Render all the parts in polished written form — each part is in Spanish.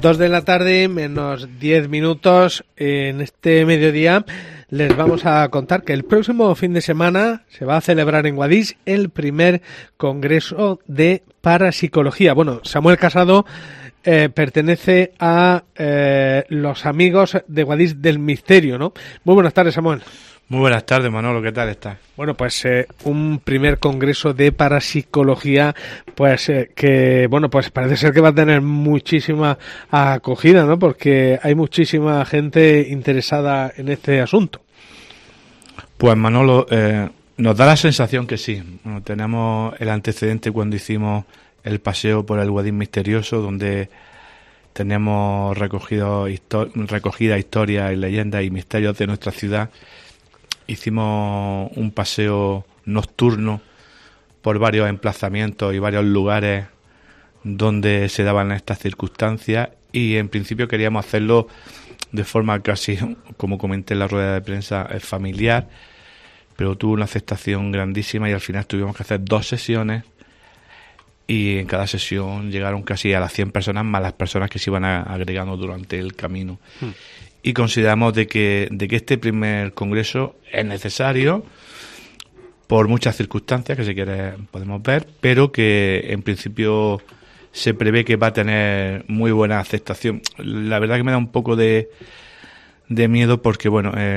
2 de la tarde, menos 10 minutos. En este mediodía les vamos a contar que el próximo fin de semana se va a celebrar en Guadix el primer congreso de parapsicología. Bueno, Samuel Casado pertenece a los amigos de Guadix del Misterio, ¿no? Muy buenas tardes, Samuel. Muy buenas tardes, Manolo, ¿qué tal estás? Bueno, pues un primer congreso de parapsicología, pues que, bueno, pues parece ser que va a tener muchísima acogida, ¿no? Porque hay muchísima gente interesada en este asunto. Pues, Manolo, nos da la sensación que sí. Bueno, tenemos el antecedente cuando hicimos el paseo por el Guadix misterioso, donde tenemos recogida historia y leyendas y misterios de nuestra ciudad. Hicimos un paseo nocturno por varios emplazamientos y varios lugares donde se daban estas circunstancias, y en principio queríamos hacerlo de forma casi, como comenté en la rueda de prensa, familiar, pero tuvo una aceptación grandísima y al final tuvimos que hacer 2 sesiones, y en cada sesión llegaron casi a las 100 personas, más las personas que se iban agregando durante el camino. Y consideramos de que este primer congreso es necesario por muchas circunstancias que si quieres podemos ver, pero que en principio se prevé que va a tener muy buena aceptación. La verdad que me da un poco de miedo porque,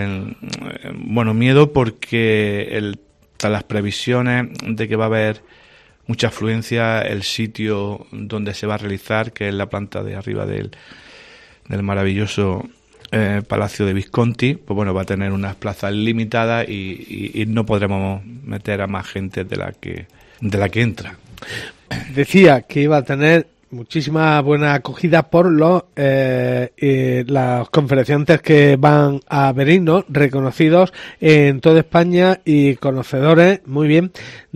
miedo porque tras las previsiones de que va a haber mucha afluencia, el sitio donde se va a realizar, que es la planta de arriba del maravilloso Palacio de Visconti, pues bueno, va a tener unas plazas limitadas y no podremos meter a más gente de la que entra. Decía que iba a tener muchísima buena acogida por los conferenciantes que van a venir, ¿no? Reconocidos en toda España y conocedores muy bien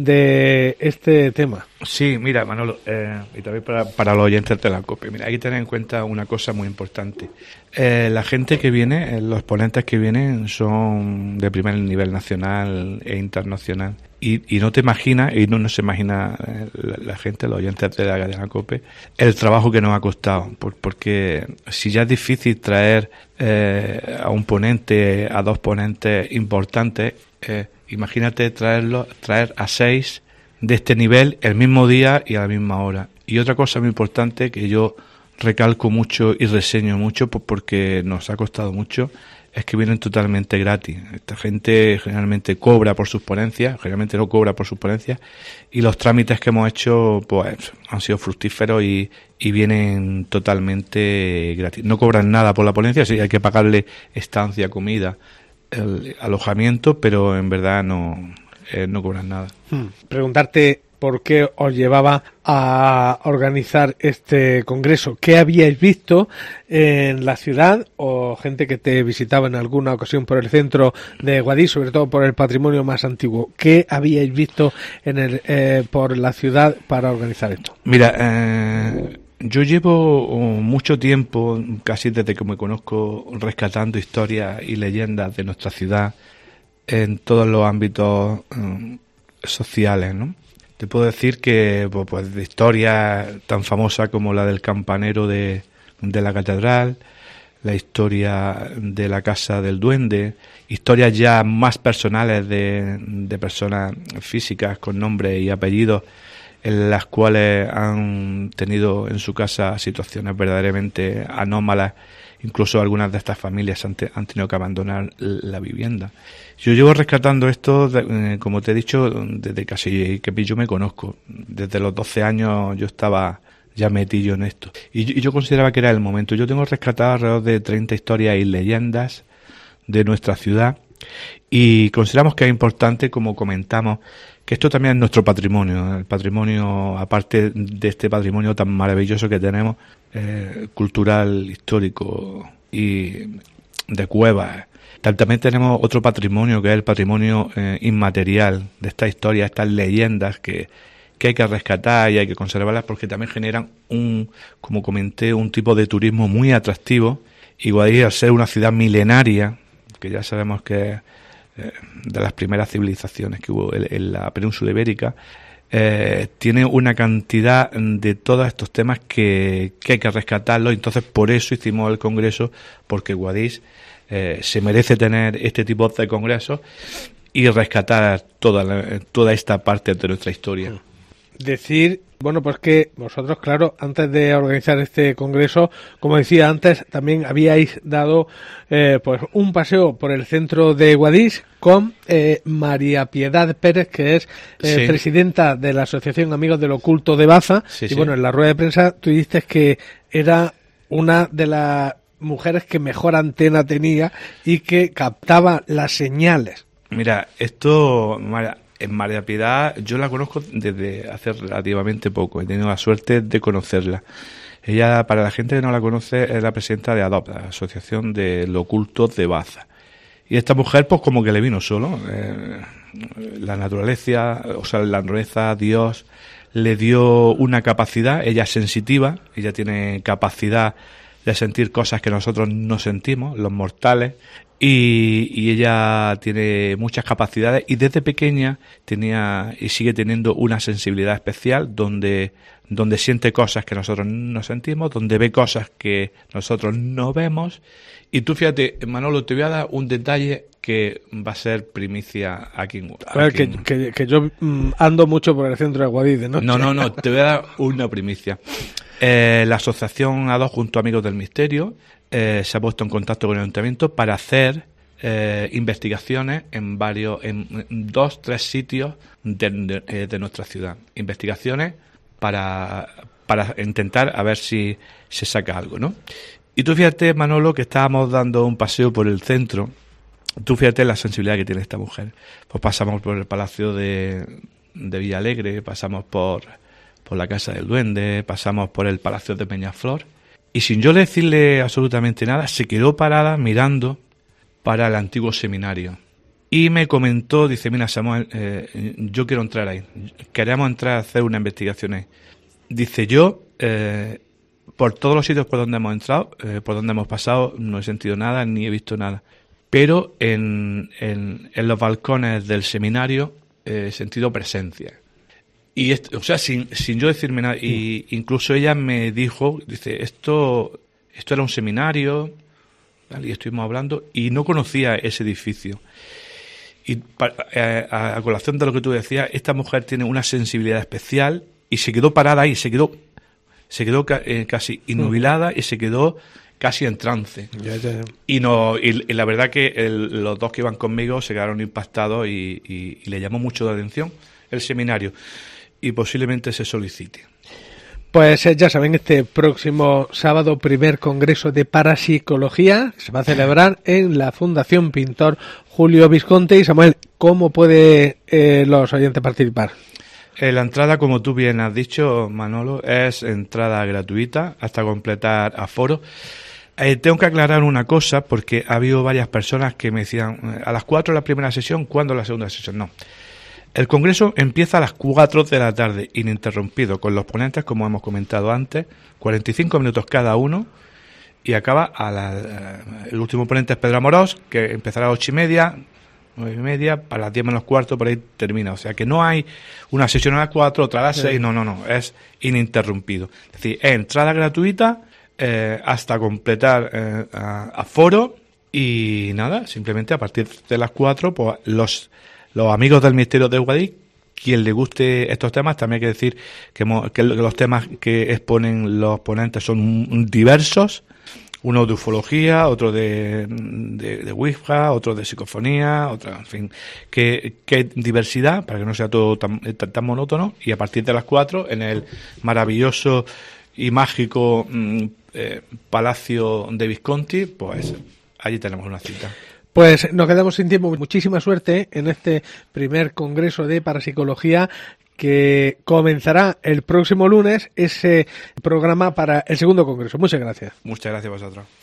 de este tema. Sí, mira, Manolo, y también para los oyentes de la COPE, mira, hay que tener en cuenta una cosa muy importante. La gente que viene, los ponentes que vienen son de primer nivel nacional e internacional. Y no te imaginas, y no se imagina la gente, los oyentes de la COPE, el trabajo que nos ha costado. Porque si ya es difícil traer a un ponente, a 2 ponentes importantes, imagínate traer a 6 de este nivel el mismo día y a la misma hora. Y otra cosa muy importante que yo recalco mucho y reseño mucho porque nos ha costado mucho, es que vienen totalmente gratis. Esta gente generalmente cobra por sus ponencias, generalmente no cobra por sus ponencias, y los trámites que hemos hecho pues han sido fructíferos y vienen totalmente gratis. No cobran nada por la ponencia, sí hay que pagarle estancia, comida, el alojamiento, pero en verdad no cobran nada. Preguntarte por qué os llevaba a organizar este congreso. ¿Qué habíais visto en la ciudad o gente que te visitaba en alguna ocasión por el centro de Guadix, sobre todo por el patrimonio más antiguo? ¿Qué habíais visto por la ciudad para organizar esto? Mira, yo llevo mucho tiempo, casi desde que me conozco, rescatando historias y leyendas de nuestra ciudad en todos los ámbitos sociales, ¿no? Te puedo decir que pues de historias tan famosas como la del campanero de la catedral, la historia de la casa del duende, historias ya más personales de personas físicas con nombres y apellidos en las cuales han tenido en su casa situaciones verdaderamente anómalas. Incluso algunas de estas familias han tenido que abandonar la vivienda. Yo llevo rescatando esto, como te he dicho, desde casi que yo me conozco. Desde los 12 años yo estaba ya metido en esto. Y yo consideraba que era el momento. Yo tengo rescatado alrededor de 30 historias y leyendas de nuestra ciudad. Y consideramos que es importante, como comentamos, que esto también es nuestro patrimonio. El patrimonio, aparte de este patrimonio tan maravilloso que tenemos, cultural, histórico y de cuevas. También tenemos otro patrimonio que es el patrimonio inmaterial de esta historia, estas leyendas que hay que rescatar y hay que conservarlas porque también generan como comenté, un tipo de turismo muy atractivo. Y Guadix, al ser una ciudad milenaria, que ya sabemos que es de las primeras civilizaciones que hubo en la península ibérica, tiene una cantidad de todos estos temas que hay que rescatarlos. Entonces, por eso hicimos el congreso, porque Guadix se merece tener este tipo de congresos y rescatar toda esta parte de nuestra historia. Decir, bueno, pues que vosotros, claro, antes de organizar este congreso, como decía antes, también habíais dado pues un paseo por el centro de Guadix con María Piedad Pérez, que es Sí. presidenta de la Asociación Amigos del Oculto de Baza. Sí, y sí. bueno, en la rueda de prensa tú dijiste que era una de las mujeres que mejor antena tenía y que captaba las señales. Mira, en María Piedad yo la conozco desde hace relativamente poco. He tenido la suerte de conocerla. Ella, para la gente que no la conoce, es la presidenta de ADOP, la Asociación de los Ocultos de Baza. Y esta mujer, pues como que le vino solo. La naturaleza, Dios, le dio una capacidad. Ella es sensitiva, ella tiene capacidad de sentir cosas que nosotros no sentimos, los mortales, y ella tiene muchas capacidades y desde pequeña tenía y sigue teniendo una sensibilidad especial donde siente cosas que nosotros no sentimos, donde ve cosas que nosotros no vemos. Y tú fíjate, Manolo, te voy a dar un detalle que va a ser primicia aquí. Que yo ando mucho por el centro de Guadix de noche. No, te voy a dar una primicia. La asociación A2 junto a Amigos del Misterio se ha puesto en contacto con el ayuntamiento para hacer investigaciones en 2-3 sitios de nuestra ciudad. Investigaciones para intentar a ver si se saca algo, ¿no? Y tú fíjate, Manolo, que estábamos dando un paseo por el centro. Tú fíjate la sensibilidad que tiene esta mujer. Pues pasamos por el Palacio de Villalegre, pasamos por la Casa del Duende, pasamos por el Palacio de Peñaflor, y sin yo decirle absolutamente nada, se quedó parada mirando para el antiguo seminario. Y me comentó, dice, mira Samuel, yo quiero entrar ahí, queremos entrar a hacer una investigación ahí. Dice, yo, por todos los sitios por donde hemos entrado, por donde hemos pasado, no he sentido nada, ni he visto nada. Pero en los balcones del seminario he sentido presencia. Y sin yo decirme nada, y incluso ella me dijo, dice, esto era un seminario, ¿vale? Y estuvimos hablando, y no conocía ese edificio. Y a colación de lo que tú decías, esta mujer tiene una sensibilidad especial, y se quedó parada ahí, se quedó casi innubilada, y se quedó casi en trance. Ya. Y la verdad que los dos que iban conmigo se quedaron impactados y le llamó mucho la atención el seminario. Y posiblemente se solicite. Pues ya saben, este próximo sábado, primer congreso de parapsicología, se va a celebrar en la Fundación Pintor Julio Visconti. Y Samuel, ¿cómo puede los oyentes participar? La entrada, como tú bien has dicho, Manolo, es entrada gratuita hasta completar aforo. Tengo que aclarar una cosa, porque ha habido varias personas que me decían, a las 4 la primera sesión, ¿cuándo la segunda sesión? No. El congreso empieza a las 4 de la tarde, ininterrumpido, con los ponentes, como hemos comentado antes, 45 minutos cada uno, y acaba el último ponente es Pedro Amorós, que empezará a las 8:30, 9:30, para las 10 menos cuarto, por ahí termina. O sea que no hay una sesión a las 4, otra a las 6, no, es ininterrumpido. Es decir, es entrada gratuita hasta completar aforo, y nada, simplemente a partir de las 4, pues los amigos del misterio de Guadix, quien le guste estos temas, también hay que decir que los temas que exponen los ponentes son diversos, uno de ufología, otro de Ouija, otro de psicofonía, otro, en fin, que diversidad, para que no sea todo tan monótono, y a partir de las 4, en el maravilloso y mágico Palacio de Visconti, pues allí tenemos una cita. Pues nos quedamos sin tiempo. Muchísima suerte en este primer congreso de parapsicología que comenzará el próximo lunes, ese programa para el segundo congreso. Muchas gracias. Muchas gracias a vosotros.